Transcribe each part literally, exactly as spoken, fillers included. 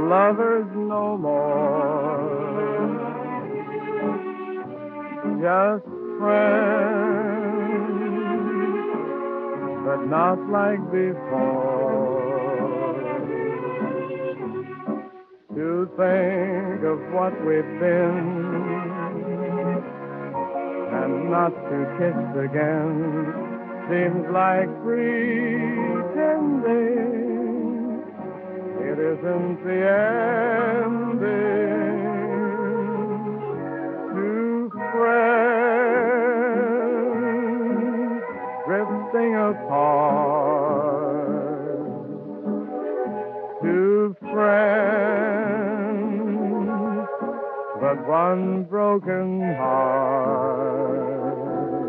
lovers no more, just friends, but not like before. To think of what we've been and not to kiss again seems like pretending it isn't the ending. Two friends drifting apart, two friends, but one broken heart.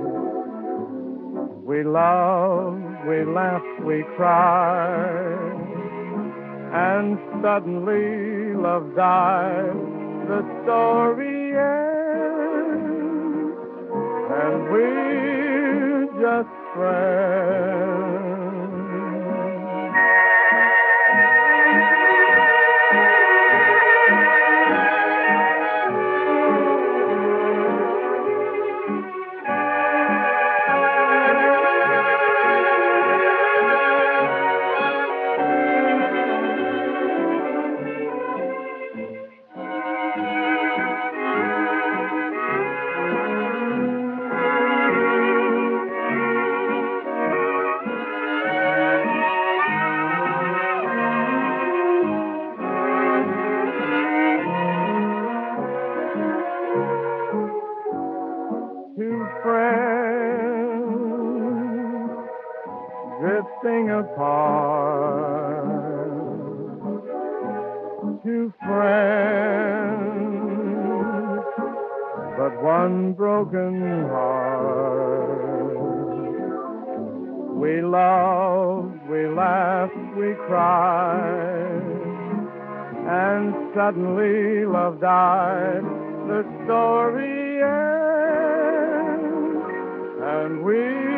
We love, we laugh, we cry, and suddenly love dies. The story ends, and we're just friends. Two friends drifting apart, two friends, but one broken heart. We love, we laugh, we cry, and suddenly love died. The story ends, and we